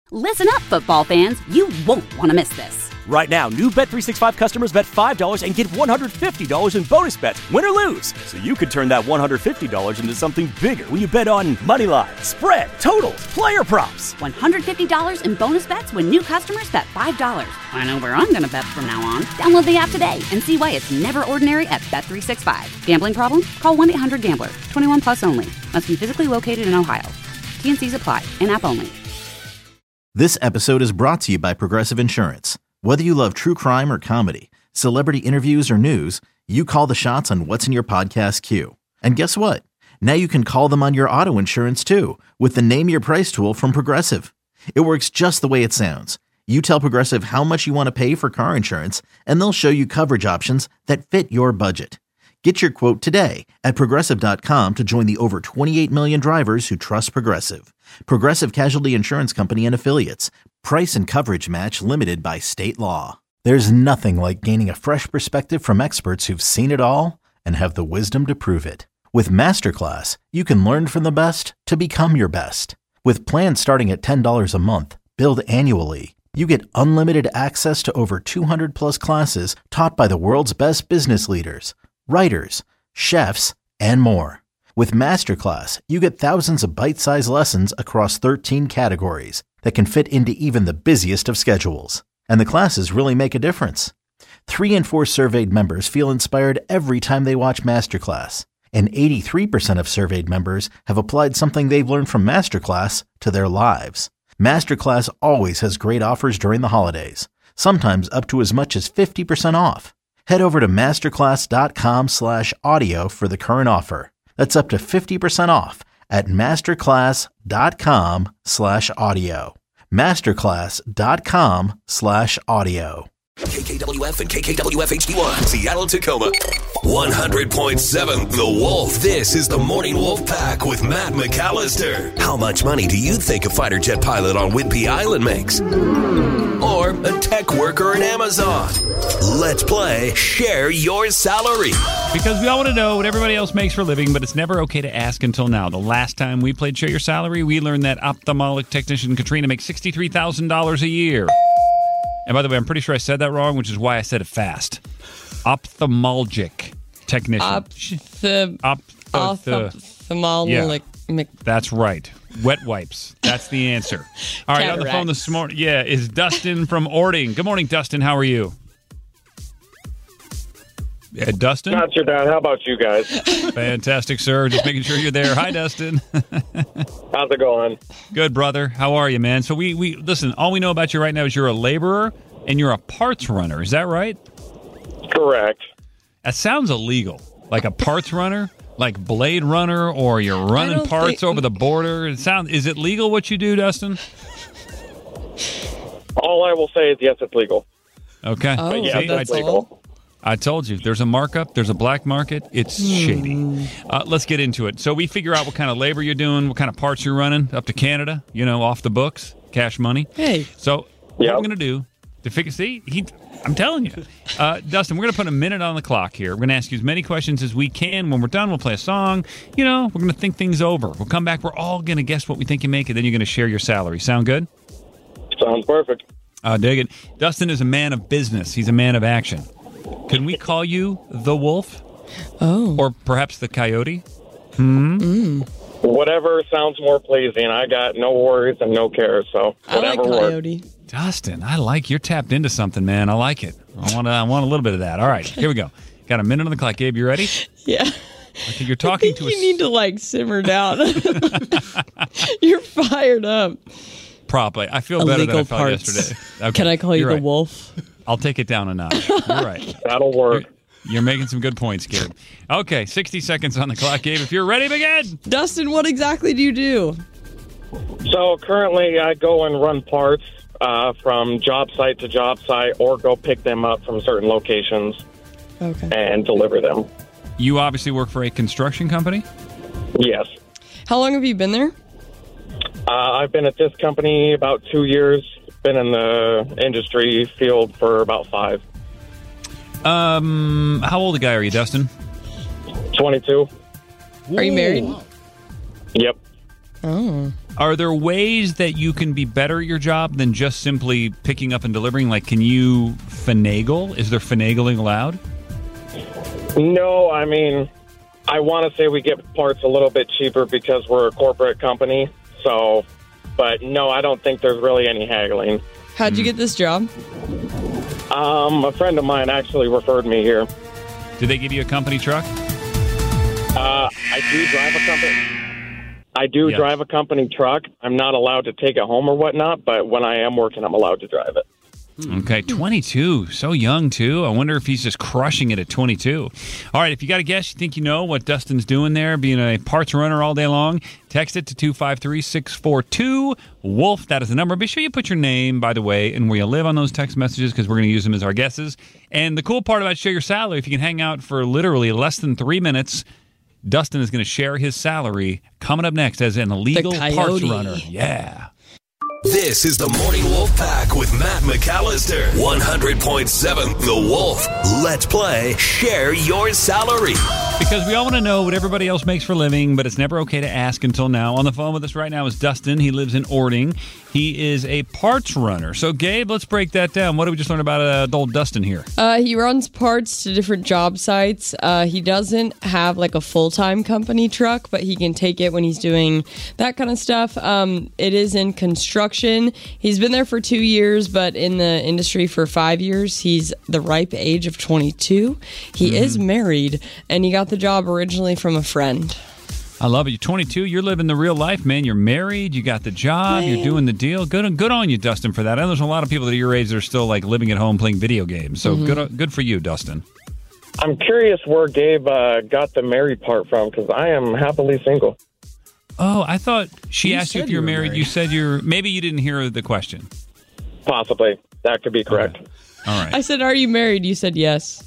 Listen up, football fans. You won't want to miss this. Right now, new Bet365 customers bet $5 and get $150 in bonus bets, win or lose. So you could turn that $150 into something bigger when you bet on money line, spread, totals, player props. $150 in bonus bets when new customers bet $5. I know where I'm going to bet from now on. Download the app today and see why it's never ordinary at Bet365. Gambling problem? Call 1-800-GAMBLER. 21 plus only. Must be physically located in Ohio. T&Cs apply. In-app only. This episode is brought to you by Progressive Insurance. Whether you love true crime or comedy, celebrity interviews or news, you call the shots on what's in your podcast queue. And guess what? Now you can call them on your auto insurance too with the Name Your Price tool from Progressive. It works just the way it sounds. You tell Progressive how much you want to pay for car insurance, and they'll show you coverage options that fit your budget. Get your quote today at Progressive.com to join the over 28 million drivers who trust Progressive. Progressive Casualty Insurance Company and Affiliates. Price and coverage match limited by state law. There's nothing like gaining a fresh perspective from experts who've seen it all and have the wisdom to prove it. With Masterclass, you can learn from the best to become your best. With plans starting at $10 a month, billed annually, you get unlimited access to over 200 plus classes taught by the world's best business leaders, writers, chefs, and more. With Masterclass, you get thousands of bite-sized lessons across 13 categories that can fit into even the busiest of schedules. And the classes really make a difference. 3 in 4 surveyed members feel inspired every time they watch Masterclass. And 83% of surveyed members have applied something they've learned from Masterclass to their lives. Masterclass always has great offers during the holidays, sometimes up to as much as 50% off. Head over to masterclass.com/audio for the current offer. That's up to 50% off at masterclass.com/audio. masterclass.com/audio. KKWF and KKWF HD1, Seattle, Tacoma. 100.7 The Wolf. This is the Morning Wolf Pack with Matt McAllister. How much money do you think a fighter jet pilot on Whidbey Island makes? Or a tech worker in Amazon? Let's play Share Your Salary. Because we all want to know what everybody else makes for a living, but it's never okay to ask until now. The last time we played Share Your Salary, we learned that ophthalmic technician Katrina makes $63,000 a year. And by the way, I'm pretty sure I said that wrong, which is why I said it fast. Ophthalmologic technician. Ophthalmologic. Yeah, that's right. Wet wipes. That's the answer. All right, on the phone this morning, is Dustin from Ording. Good morning, Dustin. How are you? Dustin? Not too bad. How about you guys? Fantastic, sir. Just making sure you're there. Hi, Dustin. How's it going? Good, brother. How are you, man? So we listen, all we know about you right now is you're a laborer and you're a parts runner. Is that right? Correct. That sounds illegal. Like a parts runner? Like Blade Runner, or you're running parts over the border? Is it legal what you do, Dustin? All I will say is yes, it's legal. Okay. Oh, yeah, that's legal. I told you, there's a markup, there's a black market, it's shady. Let's get into it. So we figure out what kind of labor you're doing, what kind of parts you're running, up to Canada, off the books, cash money. Hey. So what I'm going to do to figure, I'm telling you. Dustin, we're going to put a minute on the clock here. We're going to ask you as many questions as we can. When we're done, we'll play a song. We're going to think things over. We'll come back, we're all going to guess what we think you make, and then you're going to share your salary. Sound good? Sounds perfect. Dig it. Dustin is a man of business. He's a man of action. Can we call you the Wolf? Oh. Or perhaps the Coyote? Whatever sounds more pleasing. I got no worries and no cares, so whatever I like works. Coyote. Dustin, you're tapped into something, man. I like it. I want a little bit of that. All right, here we go. Got a minute on the clock. Gabe, you ready? Yeah. I think you're talking to us. You need to simmer down. You're fired up. Probably. I feel better than I felt yesterday. Okay. Can I call you the right. Wolf? I'll take it down a notch. You're right. That'll work. You're making some good points, Gabe. Okay, 60 seconds on the clock, Gabe. If you're ready, begin. Dustin, what exactly do you do? So currently I go and run parts from job site to job site, or go pick them up from certain locations and deliver them. You obviously work for a construction company? Yes. How long have you been there? I've been at this company about 2 years. Been in the industry field for about 5. How old a guy are you, Dustin? 22. Are you married? Yep. Oh. Are there ways that you can be better at your job than just simply picking up and delivering? Like, can you finagle? Is there finagling allowed? No, I mean, I want to say we get parts a little bit cheaper because we're a corporate company. So, but no, I don't think there's really any haggling. How'd you get this job? A friend of mine actually referred me here. Did they give you a company truck? I do drive a company. I do drive a company truck. I'm not allowed to take it home or whatnot, but when I am working, I'm allowed to drive it. Okay, 22. So young, too. I wonder if he's just crushing it at 22. All right, if you got a guess, you think you know what Dustin's doing there, being a parts runner all day long, text it to 253-642-WOLF. That is the number. Be sure you put your name, by the way, and where you live on those text messages because we're going to use them as our guesses. And the cool part about Share Your Salary, if you can hang out for literally less than 3 minutes, Dustin is going to share his salary coming up next as an illegal parts runner. Yeah. This is the Morning Wolf Pack with Matt McAllister. 100.7 The Wolf. Let's play Share Your Salary. Because we all want to know what everybody else makes for a living, but it's never okay to ask until now. On the phone with us right now is Dustin. He lives in Ording. He is a parts runner. So, Gabe, let's break that down. What did we just learn about old Dustin here? He runs parts to different job sites. He doesn't have like a full-time company truck, but he can take it when he's doing that kind of stuff. It is in construction. He's been there for 2 years, but in the industry for 5 years. He's the ripe age of 22. He is married, and he got the job originally from a friend. I love it. You're 22. You're living the real life, man. You're married. You got the job. Man. You're doing the deal. Good on you, Dustin, for that. I know there's a lot of people that are your age that are still like living at home playing video games. So good for you, Dustin. I'm curious where Gabe got the married part from because I am happily single. Oh, I thought she asked you if you're married. You said maybe you didn't hear the question. Possibly. That could be correct. Okay. All right. I said, are you married? You said yes.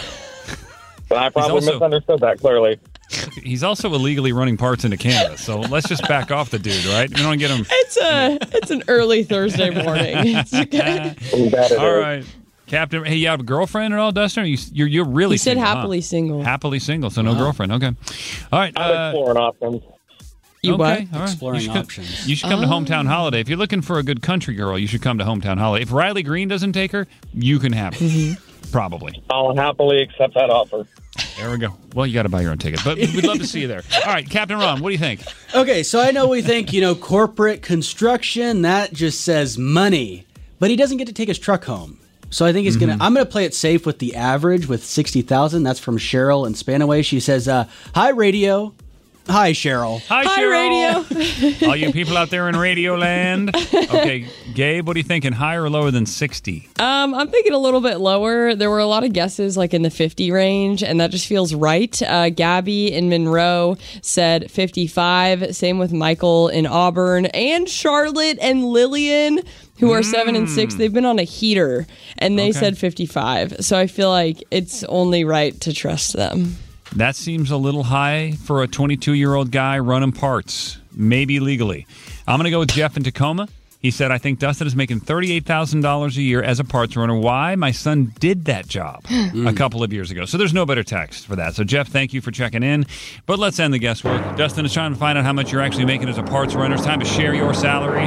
But I probably misunderstood that clearly. He's also illegally running parts into Canada, so let's just back off the dude, right? We don't get him. It's an early Thursday morning. It's okay. All right. Captain, hey, you have a girlfriend at all, Dustin? You're really single. He said happily huh? single. Happily single, so no girlfriend. Okay. All right. I'm exploring options. You what? All right. Exploring options. You should come to Hometown Holiday. If you're looking for a good country girl, you should come to Hometown Holiday. If Riley Green doesn't take her, you can have her. Probably. I'll happily accept that offer. There we go. Well, you got to buy your own ticket, but we'd love to see you there. All right, Captain Ron, what do you think? Okay, so I know we think, corporate construction, that just says money, but he doesn't get to take his truck home. So I think I'm going to play it safe with the average with 60,000. That's from Cheryl in Spanaway. She says, hi, radio. Hi, Cheryl. Hi, Cheryl. Radio. All you people out there in Radio Land. Okay, Gabe, what are you thinking? Higher or lower than 60? I'm thinking a little bit lower. There were a lot of guesses like in the 50 range, and that just feels right. Gabby in Monroe said 55. Same with Michael in Auburn. And Charlotte and Lillian, who are 7 and 6. They've been on a heater, and they said 55. So I feel like it's only right to trust them. That seems a little high for a 22-year-old guy running parts, maybe legally. I'm going to go with Jeff in Tacoma. He said, I think Dustin is making $38,000 a year as a parts runner. Why? My son did that job a couple of years ago. So there's no better text for that. So, Jeff, thank you for checking in. But let's end the guesswork. Dustin is trying to find out how much you're actually making as a parts runner. It's time to share your salary.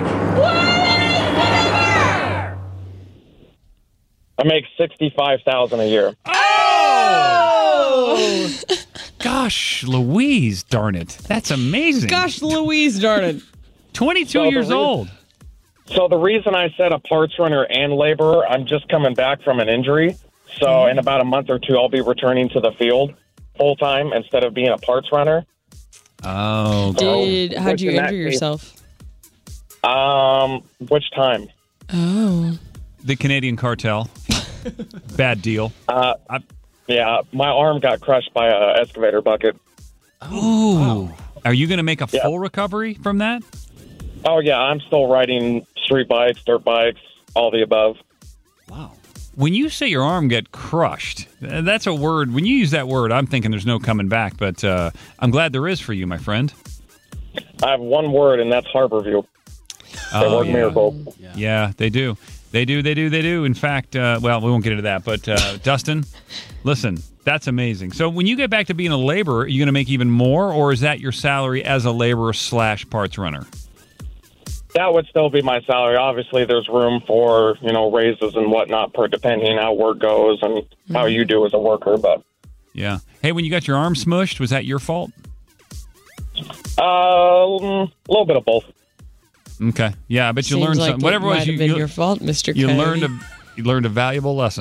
I make $65,000 a year. Oh! Gosh, Louise, darn it. That's amazing. Gosh, Louise, darn it. 22 years old. So the reason I said a parts runner and laborer, I'm just coming back from an injury. So in about a month or two, I'll be returning to the field full-time instead of being a parts runner. Oh. How'd you injure yourself? Which time? Oh. The Canadian cartel. Bad deal. Yeah, my arm got crushed by an excavator bucket. Oh. Wow. Are you going to make a full recovery from that? Oh, yeah. I'm still riding street bikes, dirt bikes, all the above. Wow. When you say your arm got crushed, that's a word. When you use that word, I'm thinking there's no coming back, but I'm glad there is for you, my friend. I have one word, and that's Harborview. They work miracles. Yeah, they do. They do. In fact, well, we won't get into that. But Dustin, listen, that's amazing. So when you get back to being a laborer, are you going to make even more, or is that your salary as a laborer / parts runner? That would still be my salary. Obviously, there's room for, raises and whatnot depending on how work goes and how you do as a worker. But yeah. Hey, when you got your arm smushed, was that your fault? A little bit of both. Okay. Yeah, I bet you learned something. Whatever it was, you your fault, Mr. You Kennedy. learned a valuable lesson.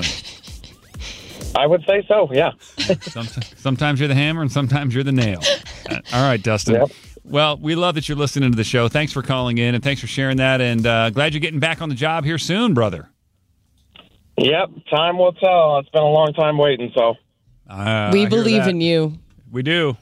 I would say so, yeah. Sometimes you're the hammer and sometimes you're the nail. All right, Dustin. Yep. Well, we love that you're listening to the show. Thanks for calling in and thanks for sharing that. And glad you're getting back on the job here soon, brother. Yep, time will tell. It's been a long time waiting, so. We believe in you. We do.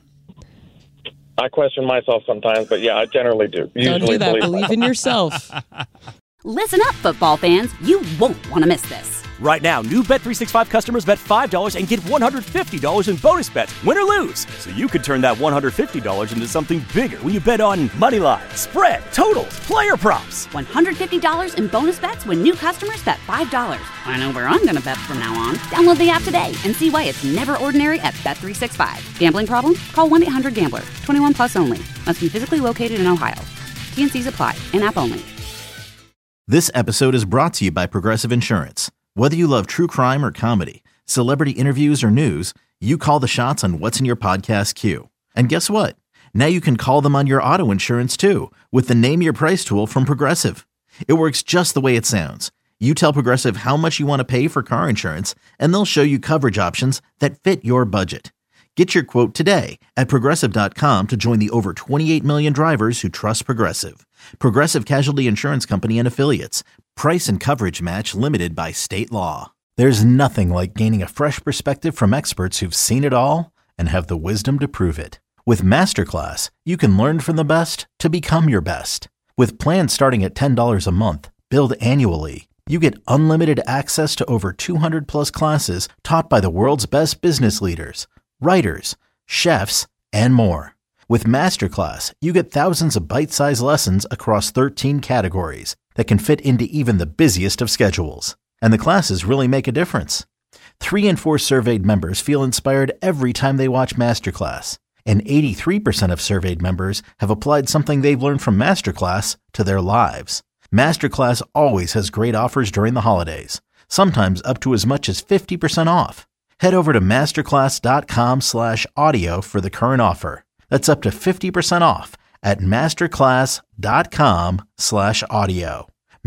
I question myself sometimes, but yeah, I generally do. Don't do that. Believe in yourself. Listen up, football fans. You won't want to miss this. Right now, new Bet365 customers bet $5 and get $150 in bonus bets, win or lose. So you could turn that $150 into something bigger when you bet on money line, spread, totals, player props. $150 in bonus bets when new customers bet $5. I know where I'm going to bet from now on. Download the app today and see why it's never ordinary at Bet365. Gambling problem? Call 1-800-GAMBLER. 21 plus only. Must be physically located in Ohio. T&Cs apply. In-app only. This episode is brought to you by Progressive Insurance. Whether you love true crime or comedy, celebrity interviews or news, you call the shots on what's in your podcast queue. And guess what? Now you can call them on your auto insurance too with the Name Your Price tool from Progressive. It works just the way it sounds. You tell Progressive how much you want to pay for car insurance, and they'll show you coverage options that fit your budget. Get your quote today at Progressive.com to join the over 28 million drivers who trust Progressive. Progressive Casualty Insurance Company and Affiliates. Price and coverage match limited by state law. There's nothing like gaining a fresh perspective from experts who've seen it all and have the wisdom to prove it. With Masterclass, you can learn from the best to become your best. With plans starting at $10 a month, billed annually, you get unlimited access to over 200 plus classes taught by the world's best business leaders, writers, chefs, and more. With Masterclass, you get thousands of bite-sized lessons across 13 categories that can fit into even the busiest of schedules. And the classes really make a difference. 3 in 4 surveyed members feel inspired every time they watch Masterclass. And 83% of surveyed members have applied something they've learned from Masterclass to their lives. Masterclass always has great offers during the holidays, sometimes up to as much as 50% off. Head over to masterclass.com/audio for the current offer. That's up to 50% off at masterclass.com/audio.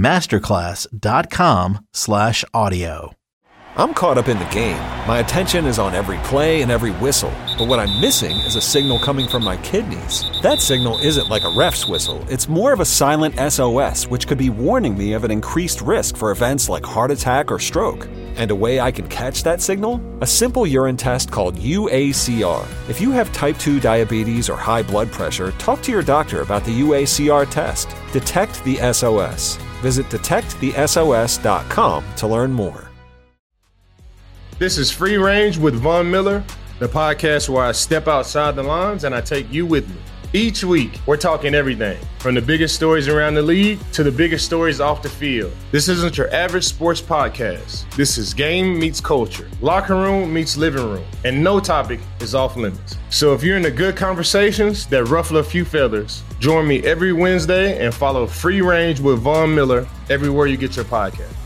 masterclass.com/audio. I'm caught up in the game. My attention is on every play and every whistle. But what I'm missing is a signal coming from my kidneys. That signal isn't like a ref's whistle. It's more of a silent SOS, which could be warning me of an increased risk for events like heart attack or stroke. And a way I can catch that signal? A simple urine test called UACR. If you have type 2 diabetes or high blood pressure, talk to your doctor about the UACR test. Detect the SOS. Visit detectthesos.com to learn more. This is Free Range with Von Miller, the podcast where I step outside the lines and I take you with me. Each week, we're talking everything, from the biggest stories around the league to the biggest stories off the field. This isn't your average sports podcast. This is game meets culture, locker room meets living room, and no topic is off limits. So if you're into good conversations that ruffle a few feathers, join me every Wednesday and follow Free Range with Von Miller everywhere you get your podcast.